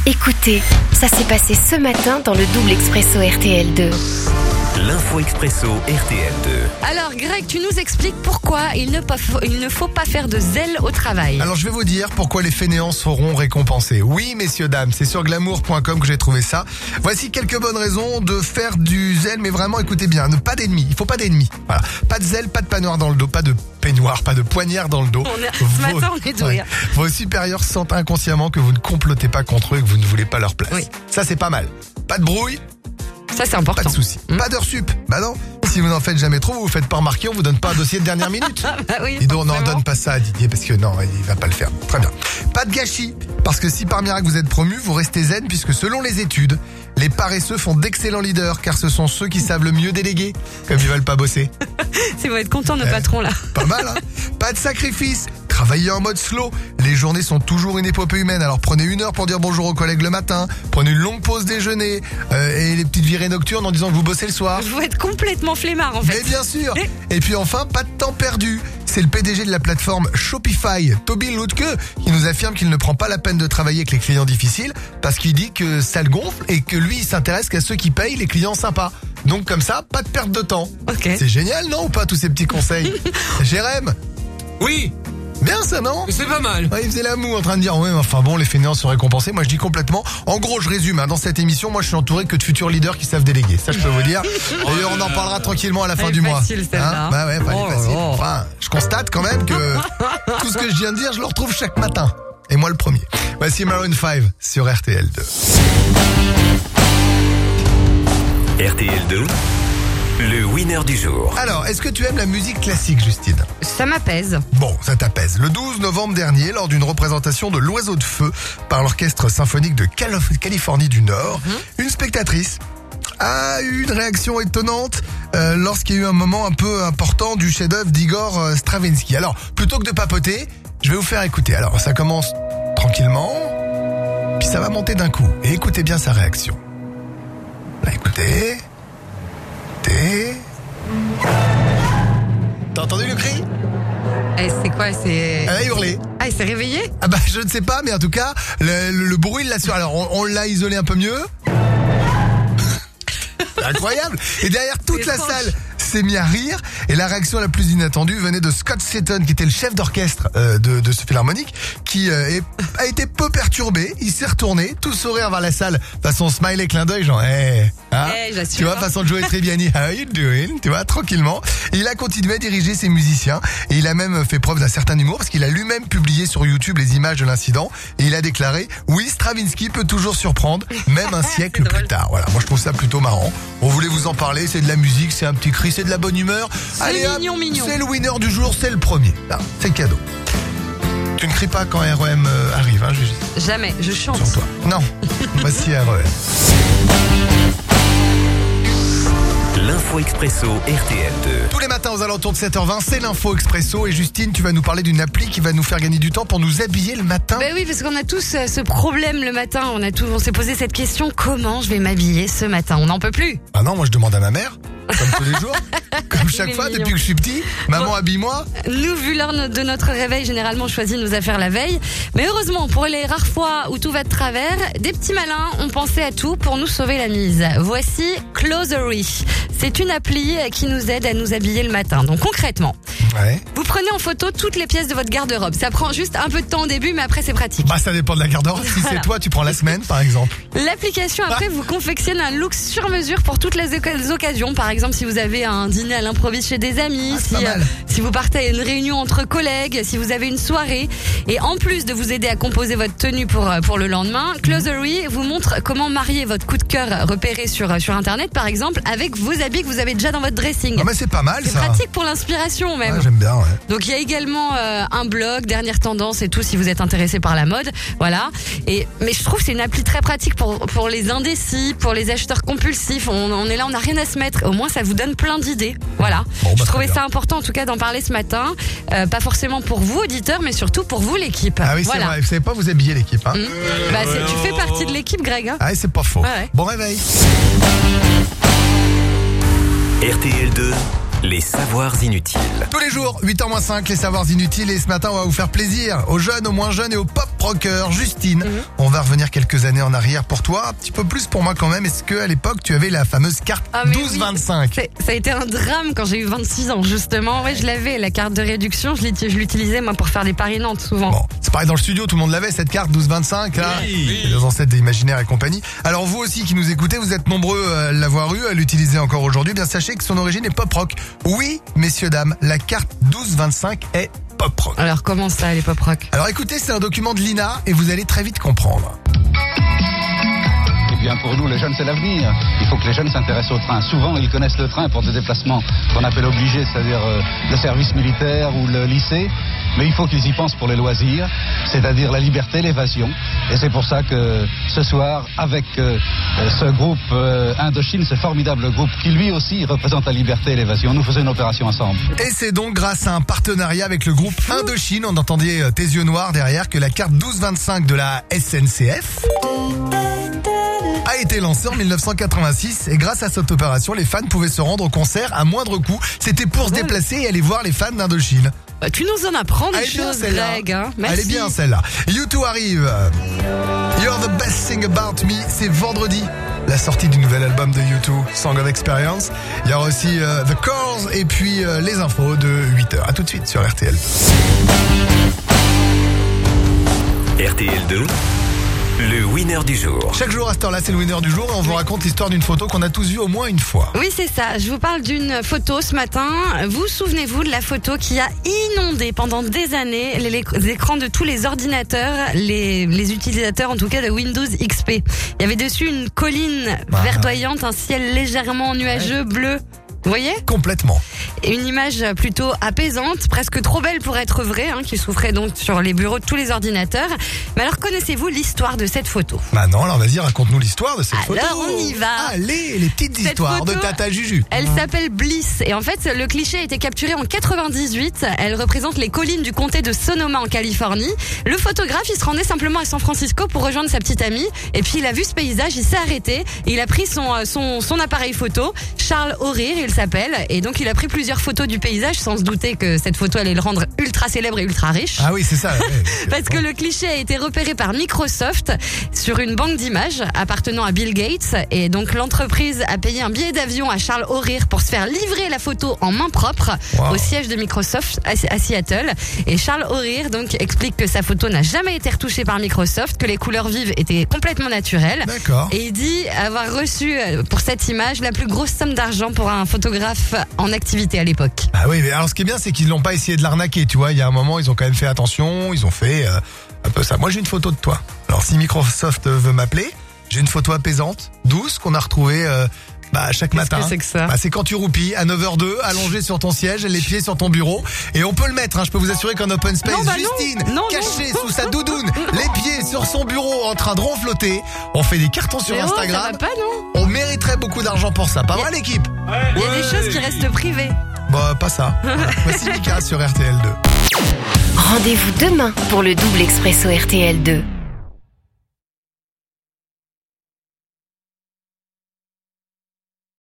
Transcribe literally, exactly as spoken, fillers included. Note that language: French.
Écoutez, ça s'est passé ce matin dans le double expresso R T L deux. L'info expresso R T L deux. Alors Greg, tu nous expliques pourquoi il ne, pas, il ne faut pas faire de zèle au travail. Alors je vais vous dire pourquoi les fainéants seront récompensés. Oui messieurs dames, c'est sur glamour point com que j'ai trouvé ça. Voici quelques bonnes raisons de faire du zèle, mais vraiment écoutez bien, ne pas d'ennemis, il faut pas d'ennemis. Voilà, pas de zèle, pas de peignoir dans le dos, pas de peignoir, pas de poignard dans le dos. On est, ce vos, matin on est de ouais, rire. Vos supérieurs sentent inconsciemment que vous ne complotez pas contre eux et que vous ne voulez pas leur place. Oui. Ça c'est pas mal. Pas de brouille. Ça c'est important. Pas de soucis. Mmh. Pas d'heure sup. Bah non. Si vous n'en faites jamais trop, vous vous faites pas remarquer, on vous donne pas un dossier de dernière minute. bah oui, Dis donc, non, forcément. donne pas ça à Didier parce que non, il va pas le faire. Très bien. Pas de gâchis. Parce que si par miracle vous êtes promu, vous restez zen puisque selon les études, les paresseux font d'excellents leaders car ce sont ceux qui savent le mieux déléguer, comme ils veulent pas bosser. C'est va être content nos Eh. patrons là. Pas mal, hein? Pas de sacrifice. Travaillez en mode slow. Les journées sont toujours une épopée humaine. Alors prenez une heure pour dire bonjour aux collègues le matin. Prenez une longue pause déjeuner euh, et les petites virées nocturnes en disant que vous bossez le soir. Vous êtes complètement flemmard en fait. Mais bien sûr. Et puis enfin, pas de temps perdu. C'est le P D G de la plateforme Shopify, Toby Lutke, qui nous affirme qu'il ne prend pas la peine de travailler avec les clients difficiles parce qu'il dit que ça le gonfle et que lui, il s'intéresse qu'à ceux qui payent les clients sympas. Donc comme ça, pas de perte de temps. Ok. C'est génial, non, ou pas, tous ces petits conseils? Jérém, Oui, bien ça, non? c'est pas mal. Ouais, il faisait la moue en train de dire ouais, mais enfin bon, les fainéants sont récompensés. Moi je dis complètement. En gros, je résume, hein, dans cette émission, moi je suis entouré que de futurs leaders qui savent déléguer. Ça je peux vous dire. D'ailleurs, on en parlera tranquillement à la fin Elle est du mois. facile, celle-là. Bah ouais, bah, elle est Oh, facile. oh. Enfin, je constate quand même que tout ce que je viens de dire, je le retrouve chaque matin. Et moi le premier. Voici Maroon cinq sur R T L deux. R T L deux, le winner du jour. Alors, est-ce que tu aimes la musique classique, Justine? Ça m'apaise. Bon, ça t'apaise. Le douze novembre dernier, lors d'une représentation de l'Oiseau de Feu par l'Orchestre Symphonique de Calif- Californie du Nord, Mm-hmm. une spectatrice a eu une réaction étonnante euh, lorsqu'il y a eu un moment un peu important du chef-d'œuvre d'Igor euh, Stravinsky. Alors, plutôt que de papoter, je vais vous faire écouter. Alors, ça commence tranquillement, puis ça va monter d'un coup. Et écoutez bien sa réaction. Là, écoutez. Écoutez. T'as entendu le cri? Eh, c'est quoi c'est... Elle a hurlé. Ah, il s'est réveillé. Ah bah je ne sais pas, mais en tout cas, le, le, le bruit là sur. Alors on, on l'a isolé un peu mieux. C'est incroyable. Et derrière toute C'est la étrange. salle s'est mis à rire. Et la réaction la plus inattendue venait de Scott Seaton, qui était le chef d'orchestre euh, de, de ce philharmonique, qui euh, est, a été peu perturbé. Il s'est retourné, tout sourire vers la salle, façon smiley clin d'œil, genre, hey, hein, Eh, j'assure. tu vois, façon de jouer Triviani, how you doing, tu vois, tranquillement. Et il a continué à diriger ses musiciens et il a même fait preuve d'un certain humour parce qu'il a lui-même publié sur YouTube les images de l'incident et il a déclaré, oui, Stravinsky peut toujours surprendre, même un siècle C'est drôle. plus tard. Voilà, moi je trouve ça plutôt marrant. On voulait vous en parler, c'est de la musique, c'est un petit cri, c'est de la bonne humeur. Allez, hop, mignon, mignon. c'est le winner du jour, c'est le premier. Là, c'est cadeau. Tu ne cries pas quand R E M euh, arrive, hein, je Jamais, je chante. sur toi. Non, voici R E M. L'info expresso R T L deux. Tous les matins aux alentours de sept heures vingt, c'est l'info expresso et Justine, tu vas nous parler d'une appli qui va nous faire gagner du temps pour nous habiller le matin. Ben oui, parce qu'on a tous euh, ce problème le matin. On a tous, on s'est posé cette question, comment je vais m'habiller ce matin? On n'en peut plus. Ah non, moi je demande à ma mère, comme tous les jours, comme chaque Il est fois mignon. depuis que je suis petit, maman Bon. habille-moi. Nous, vu l'heure de notre réveil, généralement on choisit nos affaires la veille. Mais heureusement, pour les rares fois où tout va de travers, des petits malins ont pensé à tout pour nous sauver la mise. Voici Closery. C'est une appli qui nous aide à nous habiller le matin. Donc concrètement, Ouais. vous prenez en photo toutes les pièces de votre garde-robe. Ça prend juste un peu de temps au début, mais après c'est pratique. Bah ça dépend de la garde-robe. Si c'est Voilà. toi, tu prends la semaine par exemple. L'application après vous confectionne un look sur mesure pour toutes les oca- occasions. Par exemple, si vous avez un dîner à l'improviste chez des amis, Ah, c'est si, pas mal. euh, si vous partez à une réunion entre collègues, si vous avez une soirée. Et en plus de vous aider à composer votre tenue pour, euh, pour le lendemain, Closery vous montre comment marier votre coup de cœur repéré sur, sur Internet, par exemple, avec vos habits que vous avez déjà dans votre dressing. Ah mais c'est pas mal C'est ça. pratique pour l'inspiration même. Ouais, j'aime bien, ouais. Donc il y a également euh, un blog, dernière tendance et tout si vous êtes intéressé par la mode, voilà. Et mais je trouve que c'est une appli très pratique pour pour les indécis, pour les acheteurs compulsifs. On, on est là, on n'a rien à se mettre. Au moins ça vous donne plein d'idées, voilà. Bon, bah, je très trouvais bien. ça important en tout cas d'en parler ce matin, euh, pas forcément pour vous auditeurs, mais surtout pour vous l'équipe. Ah oui, c'est voilà. vrai. Vous savez pas vous habiller l'équipe, hein. Mmh. Bah, c'est- tu fais partie de l'équipe, Greg. Hein. Ah c'est pas faux. Ouais, ouais. Bon réveil. R T L deux, Les savoirs inutiles. Tous les jours, huit heures moins cinq, les savoirs inutiles. Et ce matin, on va vous faire plaisir aux jeunes, aux moins jeunes et aux pop rockers. Justine, mm-hmm. on va revenir quelques années en arrière pour toi, un petit peu plus pour moi quand même. Est-ce qu'à l'époque, tu avais la fameuse carte ah, douze vingt-cinq oui. Ça a été un drame quand j'ai eu vingt-six ans, justement. Ouais, je l'avais, la carte de réduction. Je l'utilisais, moi, pour faire des paris Nantes, souvent. Bon, c'est pareil dans le studio, tout le monde l'avait, cette carte douze vingt-cinq, là. Oui. Les ancêtres des imaginaires et compagnie. Alors, vous aussi qui nous écoutez, vous êtes nombreux à l'avoir eu, à l'utiliser encore aujourd'hui. Bien, sachez que son origine est pop rock. Oui, messieurs, dames, la carte douze vingt-cinq est pop rock. Alors, comment ça, les pop rock? Alors, écoutez, c'est un document de l'I N A et vous allez très vite comprendre. Eh bien, pour nous, les jeunes, c'est l'avenir. Il faut que les jeunes s'intéressent au train. Souvent, ils connaissent le train pour des déplacements qu'on appelle obligés, c'est-à-dire euh, le service militaire ou le lycée. Mais il faut qu'ils y pensent pour les loisirs, c'est-à-dire la liberté, l'évasion. Et c'est pour ça que ce soir, avec euh, ce groupe euh, Indochine, ce formidable groupe qui lui aussi représente la liberté et l'évasion, nous faisons une opération ensemble. Et c'est donc grâce à un partenariat avec le groupe Indochine, on entendait tes yeux noirs derrière, que la carte douze vingt-cinq de la S N C F a été lancée en dix-neuf cent quatre-vingt-six et grâce à cette opération, les fans pouvaient se rendre au concert à moindre coût. C'était pour se déplacer et aller voir les fans d'Indochine. Bah, tu nous en apprends des Elle est bien, choses, celle-là. Greg. Hein. Merci. Elle est bien celle-là. U deux arrive. You're the best thing about me. C'est vendredi, la sortie du nouvel album de U deux, Song of Experience. Il y aura aussi euh, The Cores et puis euh, les infos de huit heures. À tout de suite sur R T L. R T L deux, le winner du jour. Chaque jour à cette heure-là, c'est le winner du jour et on vous raconte l'histoire d'une photo qu'on a tous vue au moins une fois. Oui, c'est ça. Je vous parle d'une photo ce matin. Vous souvenez-vous de la photo qui a inondé pendant des années les, les écrans de tous les ordinateurs, les, les utilisateurs en tout cas de Windows X P. Il y avait dessus une colline Ah. verdoyante, un ciel légèrement nuageux, bleu. Vous voyez? Complètement. Et une image plutôt apaisante, presque trop belle pour être vraie, hein, qui souffrait donc sur les bureaux de tous les ordinateurs. Mais alors, connaissez-vous l'histoire de cette photo? Bah non, alors vas-y, raconte-nous l'histoire de cette Alors, photo. on y va. Allez, les petites Cette histoires photo, de Tata Juju. Elle s'appelle Bliss. Et en fait, le cliché a été capturé en quatre-vingt-dix-huit. Elle représente les collines du comté de Sonoma en Californie. Le photographe, il se rendait simplement à San Francisco pour rejoindre sa petite amie. Et puis, il a vu ce paysage, il s'est arrêté. Et il a pris son, son, son appareil photo. Charles O'Rear, il s'appelle. Et donc, il a pris plusieurs photos du paysage sans se douter que cette photo allait le rendre ultra célèbre et ultra riche. Ah oui, c'est ça. Ouais. Parce que le cliché a été repéré par Microsoft sur une banque d'images appartenant à Bill Gates. Et donc l'entreprise a payé un billet d'avion à Charles O'Rear pour se faire livrer la photo en main propre Wow. au siège de Microsoft à Seattle. Et Charles O'Rear donc explique que sa photo n'a jamais été retouchée par Microsoft, que les couleurs vives étaient complètement naturelles. D'accord. Et il dit avoir reçu pour cette image la plus grosse somme d'argent pour un photographe en activité à l'époque. Ah oui, mais alors ce qui est bien, c'est qu'ils n'ont pas essayé de l'arnaquer, tu vois. Il y a un moment, ils ont quand même fait attention, ils ont fait euh, un peu ça. Moi, j'ai une photo de toi. Alors, si Microsoft veut m'appeler, j'ai une photo apaisante, douce, qu'on a retrouvée euh, bah, chaque Qu'est-ce matin. que c'est que ça? Bah, c'est quand tu roupilles à neuf heures deux, allongé sur ton siège, les pieds sur ton bureau. Et on peut le mettre, hein, je peux vous assurer qu'en open space, Non, bah non. Justine, Non, cachée non. sous sa doudoune, les pieds sur son bureau en train de ronfloter. On fait des cartons sur Mais oh, Instagram. ça va pas, non? On mériterait beaucoup d'argent pour ça. Pas Y a- vrai, l'équipe? Il y a des choses qui restent privées. Bah, pas ça. Voilà. Voici Mika sur R T L deux. Rendez-vous demain pour le double expresso R T L deux.